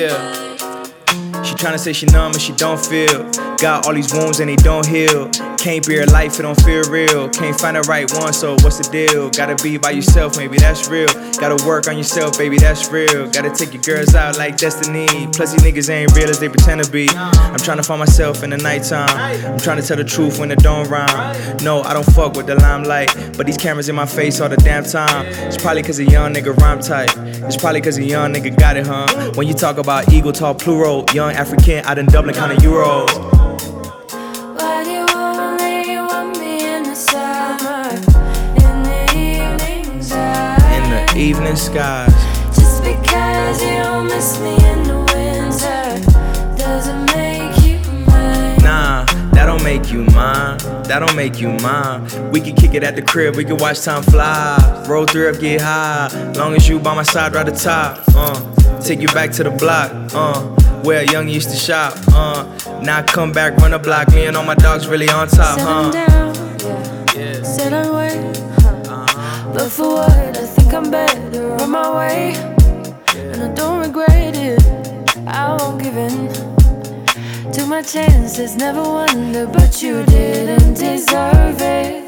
Yeah. She tryna say she numb and she don't feel. Got all these wounds and they don't heal. Can't be her life, it don't feel real. Can't find the right one, so what's the deal? Gotta be by yourself, maybe that's real. Gotta work on yourself, baby, that's real. Gotta take your girls out like destiny. Plus these niggas ain't real as they pretend to be. I'm tryna find myself in the nighttime. I'm tryna tell the truth when it don't rhyme. No, I don't fuck with the limelight, but these cameras in my face all the damn time. It's probably cause a young nigga rhyme tight. It's probably cause a young nigga got it, huh? When you talk about eagle, talk plural. Young African out in Dublin, kinda Euro. Why do you only want me in the summer, in the evening skies? In the evening skies. Just because you don't miss me in the winter doesn't make you mine. Nah, that don't make you mine. That don't make you mine. We can kick it at the crib, we can watch time fly. Roll through up, get high. Long as you by my side, right at the top. Take you back to the block. Where young used to shop. Now I come back, run the block. Me and all my dogs really on top. Sitting down, Yeah. said I wait. But for what? I think I'm better on my way. And I don't regret it. I won't give in. Took my chances, never wondered, but you didn't deserve it.